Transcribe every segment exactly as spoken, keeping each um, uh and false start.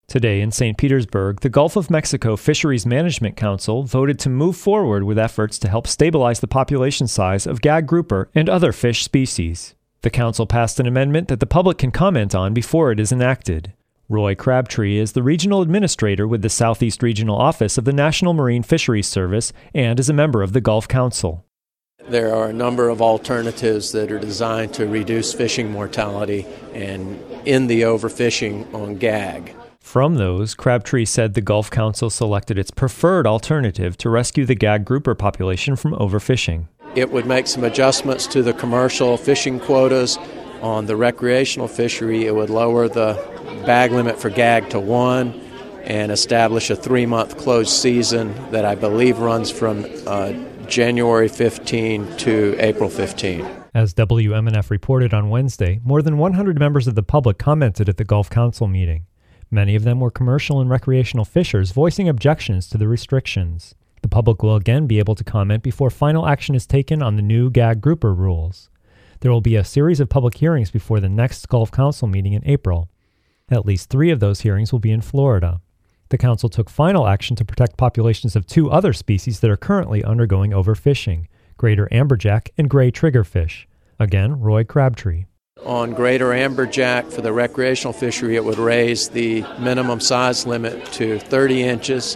Today in Saint Petersburg, the Gulf of Mexico Fisheries Management Council voted to move forward with efforts to help stabilize the population size of gag grouper and other fish species. The council passed an amendment that the public can comment on before it is enacted. Roy Crabtree is the regional administrator with the Southeast Regional Office of the National Marine Fisheries Service and is a member of the Gulf Council. There are a number of alternatives that are designed to reduce fishing mortality and end the overfishing on gag. From those, Crabtree said the Gulf Council selected its preferred alternative to rescue the gag grouper population from overfishing. It would make some adjustments to the commercial fishing quotas. On the recreational fishery, it would lower the bag limit for gag to one and establish a three-month closed season that I believe runs from uh, January fifteenth to April fifteenth. As W M N F reported on Wednesday, more than one hundred members of the public commented at the Gulf Council meeting. Many of them were commercial and recreational fishers voicing objections to the restrictions. The public will again be able to comment before final action is taken on the new gag grouper rules. There will be a series of public hearings before the next Gulf Council meeting in April. At least three of those hearings will be in Florida. The council took final action to protect populations of two other species that are currently undergoing overfishing, greater amberjack and gray triggerfish. Again, Roy Crabtree. On greater amberjack for the recreational fishery, it would raise the minimum size limit to thirty inches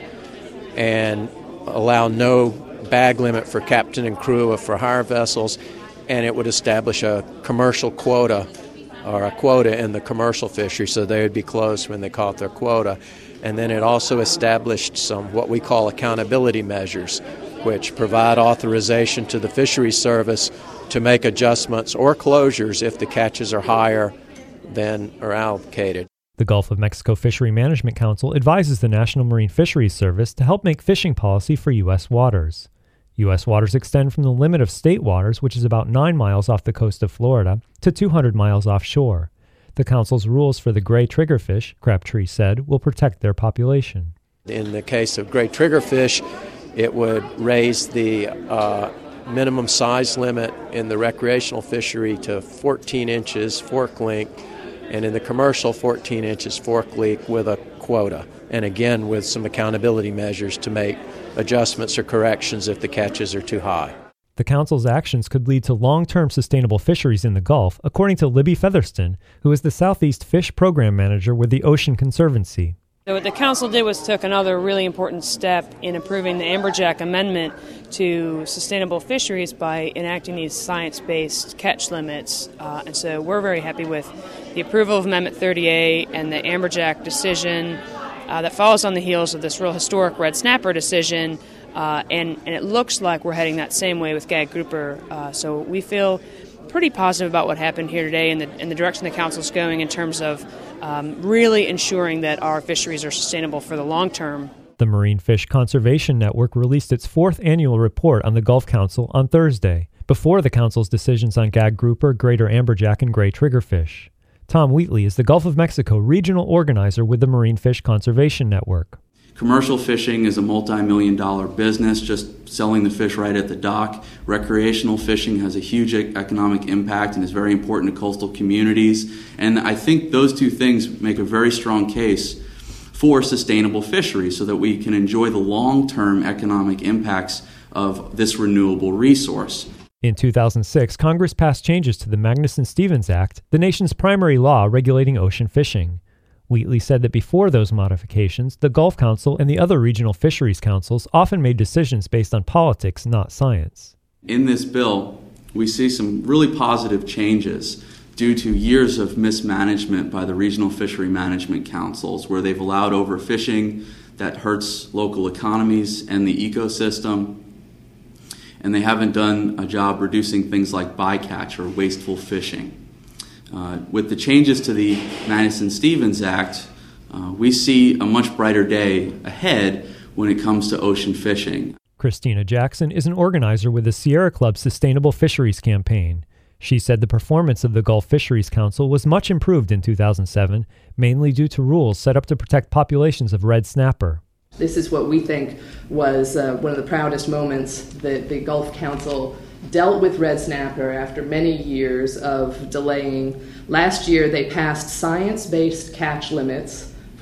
and allow no bag limit for captain and crew of for hire vessels, and it would establish a commercial quota or a quota in the commercial fishery, so they would be closed when they caught their quota. And then it also established some what we call accountability measures, which provide authorization to the Fisheries Service to make adjustments or closures if the catches are higher than are allocated. The Gulf of Mexico Fishery Management Council advises the National Marine Fisheries Service to help make fishing policy for U S waters. U S waters extend from the limit of state waters, which is about nine miles off the coast of Florida, to two hundred miles offshore. The Council's rules for the gray triggerfish, Crabtree said, will protect their population. In the case of gray triggerfish, it would raise the uh, minimum size limit in the recreational fishery to fourteen inches fork length, and in the commercial fourteen inches fork length with a quota, and again with some accountability measures to make adjustments or corrections if the catches are too high. The Council's actions could lead to long-term sustainable fisheries in the Gulf, according to Libby Featherston, who is the Southeast Fish Program Manager with the Ocean Conservancy. So what the Council did was took another really important step in approving the Amberjack Amendment to sustainable fisheries by enacting these science-based catch limits. Uh, and so we're very happy with the approval of Amendment thirty-eight and the Amberjack decision uh, that follows on the heels of this real historic red snapper decision. Uh, and, and it looks like we're heading that same way with gag grouper. Uh, so we feel pretty positive about what happened here today and the, and the direction the Council's going in terms of um, really ensuring that our fisheries are sustainable for the long term. The Marine Fish Conservation Network released its fourth annual report on the Gulf Council on Thursday, before the Council's decisions on gag grouper, greater amberjack, and gray triggerfish. Tom Wheatley is the Gulf of Mexico regional organizer with the Marine Fish Conservation Network. Commercial fishing is a multi-million dollar business, just selling the fish right at the dock. Recreational fishing has a huge economic impact and is very important to coastal communities. And I think those two things make a very strong case for sustainable fisheries so that we can enjoy the long-term economic impacts of this renewable resource. In two thousand six, Congress passed changes to the Magnuson-Stevens Act, the nation's primary law regulating ocean fishing. Wheatley said that before those modifications, the Gulf Council and the other regional fisheries councils often made decisions based on politics, not science. In this bill, we see some really positive changes due to years of mismanagement by the regional fishery management councils, where they've allowed overfishing that hurts local economies and the ecosystem, and they haven't done a job reducing things like bycatch or wasteful fishing. Uh, with the changes to the Magnuson-Stevens Act, uh, we see a much brighter day ahead when it comes to ocean fishing. Christina Jackson is an organizer with the Sierra Club Sustainable Fisheries Campaign. She said the performance of the Gulf Fisheries Council was much improved in two thousand seven, mainly due to rules set up to protect populations of red snapper. This is what we think was uh, one of the proudest moments that the Gulf Council dealt with red snapper after many years of delaying. Last year, they passed science-based catch limits for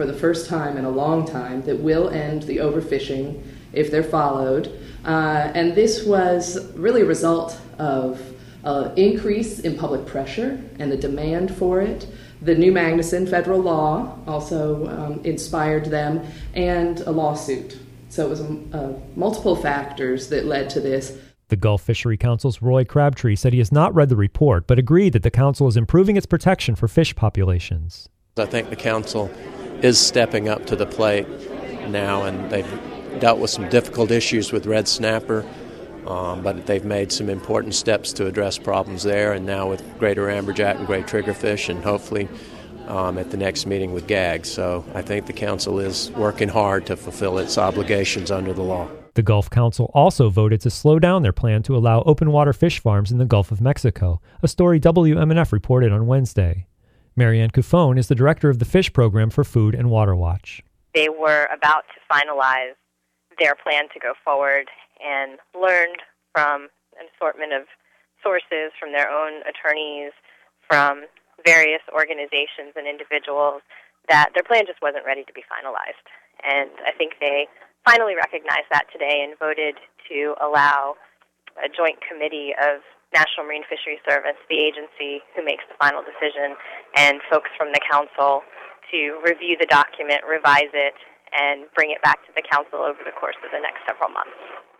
for the first time in a long time that will end the overfishing if they're followed. Uh, and this was really a result of an increase in public pressure and the demand for it. The new Magnuson federal law also um, inspired them, and a lawsuit. So it was uh, multiple factors that led to this. The Gulf Fishery Council's Roy Crabtree said he has not read the report, but agreed that the council is improving its protection for fish populations. I think the council is stepping up to the plate now, and they've dealt with some difficult issues with red snapper, um, but they've made some important steps to address problems there, and now with greater amberjack and gray triggerfish, and hopefully um, at the next meeting with gag. So I think the council is working hard to fulfill its obligations under the law. The Gulf Council also voted to slow down their plan to allow open water fish farms in the Gulf of Mexico, a story W M N F reported on Wednesday. Marianne Cuffone is the director of the fish program for Food and Water Watch. They were about to finalize their plan to go forward and learned from an assortment of sources, from their own attorneys, from various organizations and individuals, that their plan just wasn't ready to be finalized. And I think they finally recognized that today and voted to allow a joint committee of National Marine Fisheries Service, the agency who makes the final decision, and folks from the council to review the document, revise it, and bring it back to the council over the course of the next several months.